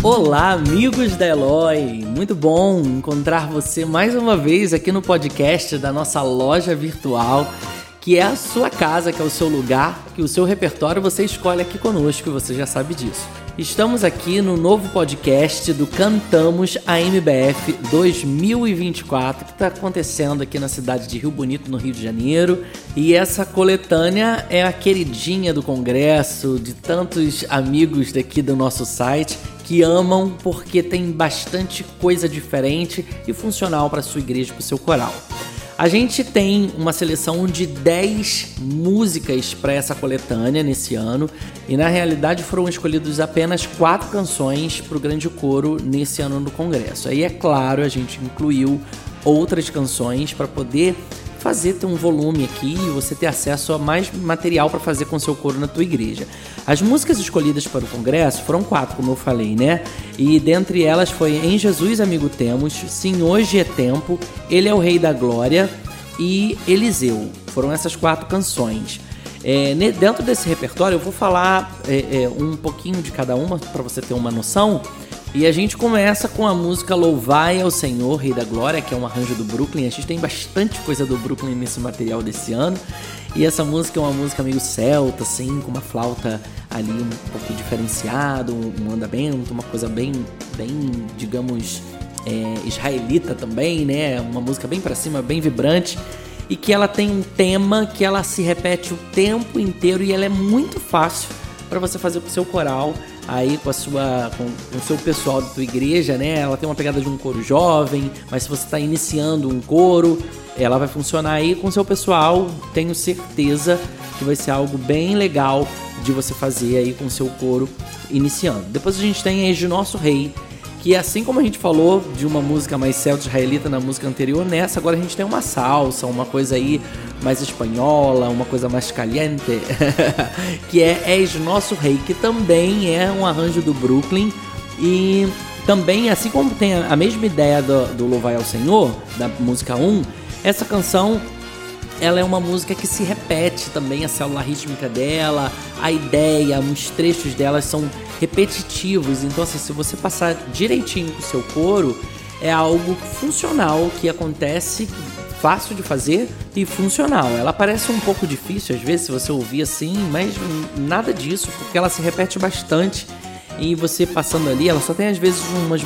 Olá, amigos da Eloy! Muito bom encontrar você mais uma vez aqui no podcast da nossa loja virtual, que é a sua casa, que é o seu lugar, que o seu repertório você escolhe aqui conosco, e você já sabe disso. Estamos aqui no novo podcast do Cantamos a MBF 2024, que está acontecendo aqui na cidade de Rio Bonito, no Rio de Janeiro. E essa coletânea é a queridinha do congresso, de tantos amigos daqui do nosso site, que amam porque tem bastante coisa diferente e funcional para a sua igreja e para o seu coral. A gente tem uma seleção de 10 músicas para essa coletânea nesse ano e na realidade foram escolhidas apenas 4 canções para o grande coro nesse ano do congresso. Aí é claro, a gente incluiu outras canções para poder ter um volume aqui e você ter acesso a mais material para fazer com seu coro na tua igreja. As músicas escolhidas para o congresso foram 4, como eu falei, né? E dentre elas foi Em Jesus Amigo Temos, Sim Hoje é Tempo, Ele é o Rei da Glória e Eliseu. Foram essas 4 canções. Dentro desse repertório eu vou falar um pouquinho de cada uma para você ter uma noção. E a gente começa com a música Louvai ao Senhor, Rei da Glória, que é um arranjo do Brooklyn. A gente tem bastante coisa do Brooklyn nesse material desse ano. E essa música é uma música meio celta, assim, com uma flauta ali um pouco diferenciada, um andamento, uma coisa bem digamos, israelita também, né? Uma música bem pra cima, bem vibrante. E que ela tem um tema que ela se repete o tempo inteiro e ela é muito fácil para você fazer com o seu coral, aí com o seu pessoal da tua igreja, né? Ela tem uma pegada de um coro jovem, mas se você está iniciando um coro, ela vai funcionar aí com o seu pessoal. Tenho certeza que vai ser algo bem legal de você fazer aí com o seu coro iniciando. Depois a gente tem Eis de Nosso Rei, que assim como a gente falou de uma música mais celta-israelita na música anterior, nessa agora a gente tem uma salsa, uma coisa aí mais espanhola, uma coisa mais caliente, que é Eis Nosso Rei, que também é um arranjo do Brooklyn. E também, assim como tem a mesma ideia do Louvai ao Senhor, da música 1, essa canção ela é uma música que se repete também, a célula rítmica dela, a ideia, os trechos delas são repetitivos. Então, assim, se você passar direitinho com o seu coro, é algo funcional, que acontece, fácil de fazer e funcional. Ela parece um pouco difícil, às vezes, se você ouvir assim, mas nada disso, porque ela se repete bastante. E você passando ali, ela só tem às vezes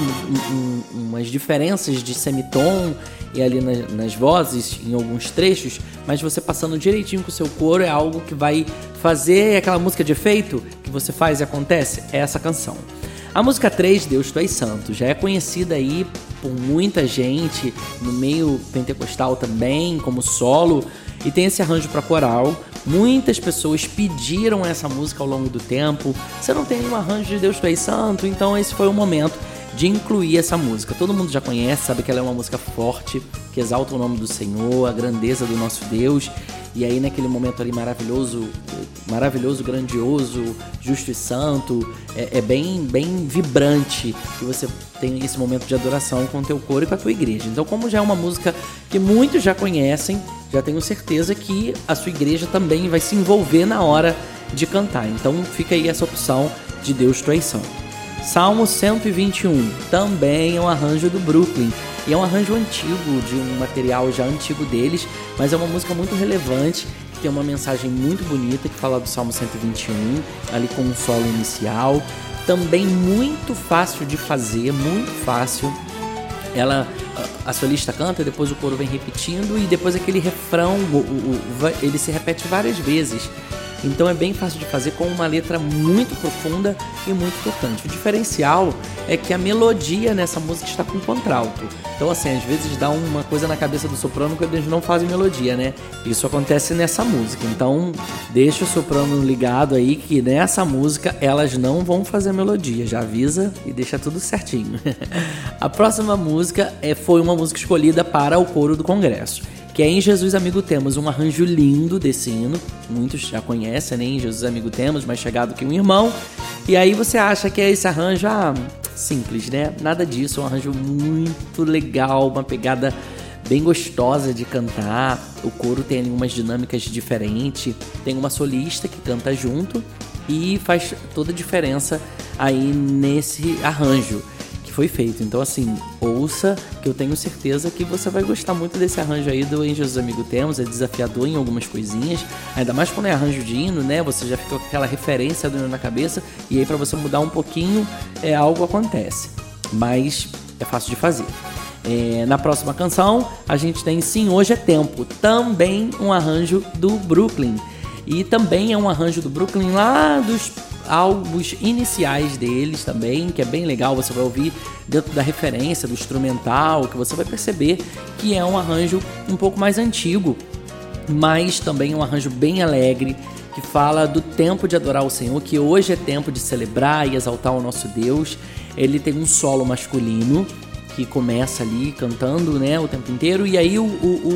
umas diferenças de semitom e ali nas vozes, em alguns trechos, mas você passando direitinho com o seu coro é algo que vai fazer aquela música de efeito que você faz e acontece, é essa canção. A música 3, Deus Tu És Santo, já é conhecida aí por muita gente, no meio pentecostal também, como solo, e tem esse arranjo para coral. Muitas pessoas pediram essa música ao longo do tempo. Você não tem nenhum arranjo de Deus Tu És Santo? Então esse foi o momento de incluir essa música. Todo mundo já conhece, sabe que ela é uma música forte, que exalta o nome do Senhor, a grandeza do nosso Deus. E aí naquele momento ali maravilhoso, grandioso, justo e santo, é bem vibrante que você tem esse momento de adoração com o teu coro e com a tua igreja. Então, como já é uma música que muitos já conhecem, já tenho certeza que a sua igreja também vai se envolver na hora de cantar. Então fica aí essa opção de Deus Tu És Santo. Salmo 121, também é um arranjo do Brooklyn. E é um arranjo antigo, de um material já antigo deles, mas é uma música muito relevante, que tem uma mensagem muito bonita, que fala do Salmo 121, ali com um solo inicial. Também muito fácil de fazer, muito fácil. A solista canta, depois o coro vem repetindo, e depois aquele refrão, ele se repete várias vezes. Então é bem fácil de fazer, com uma letra muito profunda e muito tocante. O diferencial é que a melodia nessa música está com contralto. Então, assim, às vezes dá uma coisa na cabeça do soprano que eles não fazem melodia, né? Isso acontece nessa música. Então, deixa o soprano ligado aí que nessa música elas não vão fazer melodia. Já avisa e deixa tudo certinho. A próxima música foi uma música escolhida para o coro do congresso, que é Em Jesus Amigo Temos, um arranjo lindo desse hino. Muitos já conhecem, né? Em Jesus Amigo Temos, mais chegado que um irmão. E aí você acha que é esse arranjo, simples, né? Nada disso, é um arranjo muito legal, uma pegada bem gostosa de cantar. O coro tem ali umas dinâmicas diferentes. Tem uma solista que canta junto e faz toda a diferença aí nesse arranjo que foi feito. Então assim, ouça, que eu tenho certeza que você vai gostar muito desse arranjo aí do Em Jesus Amigo Temos. É desafiador em algumas coisinhas, ainda mais quando é arranjo de hino, né? Você já fica com aquela referência do hino na cabeça, e aí para você mudar um pouquinho, algo acontece, mas é fácil de fazer. Na próxima canção a gente tem Sim, Hoje é Tempo, também um arranjo do Brooklyn, e também é um arranjo do Brooklyn lá dos álbuns iniciais deles também, que é bem legal. Você vai ouvir dentro da referência do instrumental, que você vai perceber que é um arranjo um pouco mais antigo, mas também um arranjo bem alegre, que fala do tempo de adorar o Senhor, que hoje é tempo de celebrar e exaltar o nosso Deus. Ele tem um solo masculino que começa ali cantando, né, o tempo inteiro, e aí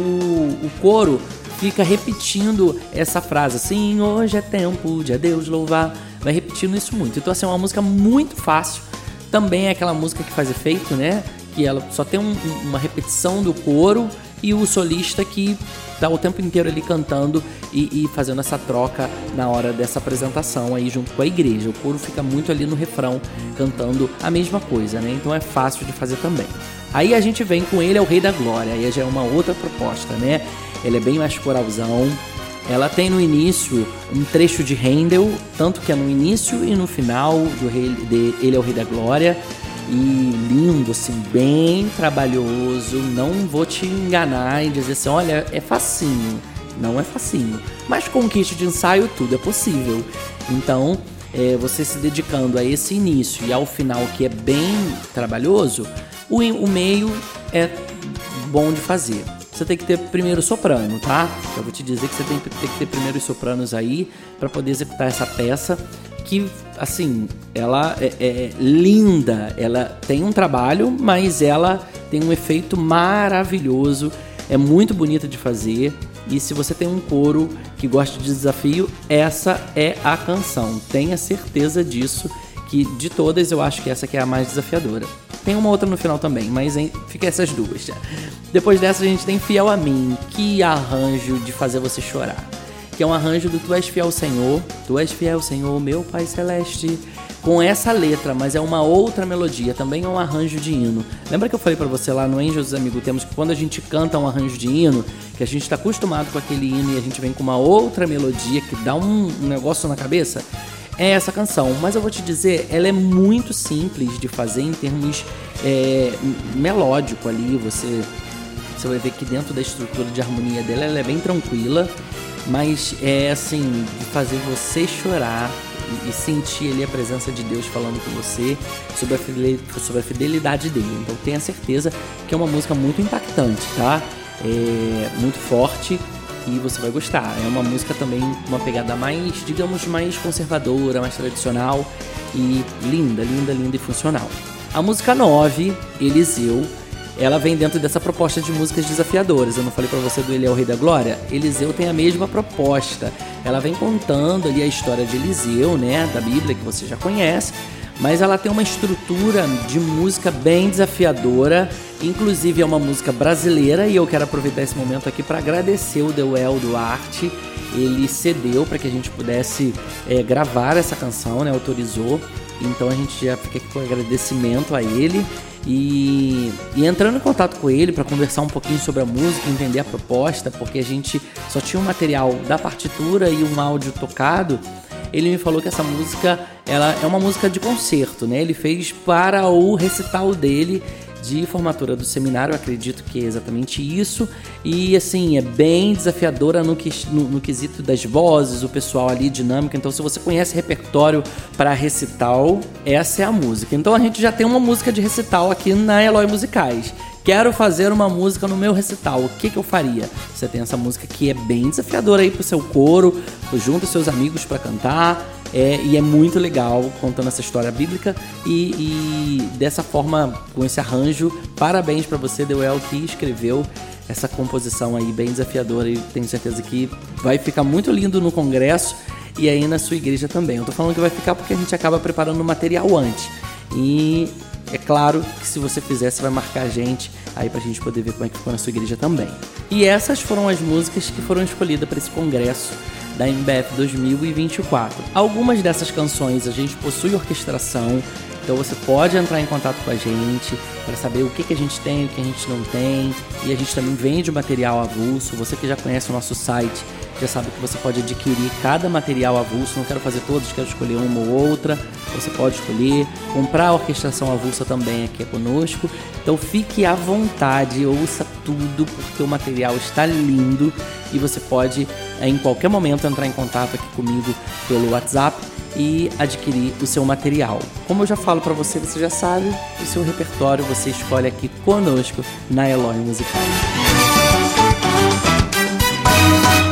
o coro fica repetindo essa frase, sim, hoje é tempo de a Deus louvar, vai repetindo isso muito. Então assim, é uma música muito fácil, também é aquela música que faz efeito, né, que ela só tem uma repetição do coro e o solista que tá o tempo inteiro ali cantando e fazendo essa troca na hora dessa apresentação aí junto com a igreja. O coro fica muito ali no refrão, cantando a mesma coisa, né? Então é fácil de fazer também. Aí a gente vem com Ele é o Rei da Glória, aí já é uma outra proposta, né? Ele é bem mais coralzão. Ela tem no início um trecho de Handel, tanto que é no início e no final de Ele é o Rei da Glória. E lindo, assim, bem trabalhoso. Não vou te enganar e dizer assim, olha, é facinho. Não é facinho, mas com um kit de ensaio tudo é possível. Então, você se dedicando a esse início e ao final, que é bem trabalhoso, o meio é bom de fazer. Você tem que ter primeiro soprano, tá? Eu vou te dizer que você tem que ter primeiro os sopranos aí para poder executar essa peça, que, assim, ela é linda. Ela tem um trabalho, mas ela tem um efeito maravilhoso. É muito bonita de fazer. E se você tem um coro que gosta de desafio, essa é a canção. Tenha certeza disso, que de todas eu acho que essa aqui é a mais desafiadora. Tem uma outra no final também, mas fica essas duas já. Depois dessa a gente tem Fiel a Mim, que arranjo de fazer você chorar. Que é um arranjo do Tu És Fiel, Senhor. Tu és fiel, Senhor, meu Pai Celeste. Com essa letra, mas é uma outra melodia. Também é um arranjo de hino. Lembra que eu falei pra você lá no Em Jesus Amigo Temos que quando a gente canta um arranjo de hino, que a gente tá acostumado com aquele hino e a gente vem com uma outra melodia que dá um negócio na cabeça? É essa canção. Mas eu vou te dizer, ela é muito simples de fazer em termos melódico ali. Você vai ver que dentro da estrutura de harmonia dela, ela é bem tranquila. Mas é assim, de fazer você chorar e sentir ali a presença de Deus falando com você sobre a fidelidade dele. Então tenha certeza que é uma música muito impactante, tá? Muito forte e você vai gostar. É uma música também, uma pegada mais, digamos, mais conservadora, mais tradicional e linda, linda, linda e funcional. A música 9, Eliseu, ela vem dentro dessa proposta de músicas desafiadoras. Eu não falei pra você do Ele é o Rei da Glória? Eliseu tem a mesma proposta. Ela vem contando ali a história de Eliseu, né, da Bíblia, que você já conhece, mas ela tem uma estrutura de música bem desafiadora. Inclusive é uma música brasileira e eu quero aproveitar esse momento aqui para agradecer o Deuel Duarte. Ele cedeu para que a gente pudesse gravar essa canção, né, autorizou. Então a gente já fica aqui com agradecimento a ele. E entrando em contato com ele para conversar um pouquinho sobre a música, entender a proposta, porque a gente só tinha um material da partitura e um áudio tocado. Ele me falou que essa música ela é uma música de concerto, né? Ele fez para o recital dele de formatura do seminário, eu acredito que é exatamente isso. E assim, é bem desafiadora no quesito das vozes, o pessoal ali, dinâmica. Então se você conhece repertório para recital, essa é a música. Então a gente já tem uma música de recital aqui na Eloy Musicais. Quero fazer uma música no meu recital, o que eu faria? Você tem essa música que é bem desafiadora aí pro seu coro, junta seus amigos para cantar. E é muito legal contando essa história bíblica e dessa forma, com esse arranjo. Parabéns para você, Deuel, que escreveu essa composição aí bem desafiadora, e tenho certeza que vai ficar muito lindo no congresso e aí na sua igreja também. Eu tô falando que vai ficar porque a gente acaba preparando o material antes, e é claro que se você fizer, você vai marcar a gente aí pra gente poder ver como é que ficou na sua igreja também. E essas foram as músicas que foram escolhidas para esse congresso da MBF 2024. Algumas dessas canções a gente possui orquestração, então você pode entrar em contato com a gente para saber o que a gente tem, o que a gente não tem, e a gente também vende material avulso. Você que já conhece o nosso site já sabe que você pode adquirir cada material avulso. Não quero fazer todos, quero escolher uma ou outra. Você pode escolher, comprar a orquestração avulsa também aqui conosco. Então fique à vontade, ouça tudo, porque o material está lindo e você pode em qualquer momento entrar em contato aqui comigo pelo WhatsApp e adquirir o seu material. Como eu já falo para você, você já sabe, o seu repertório você escolhe aqui conosco na Eloy Musical.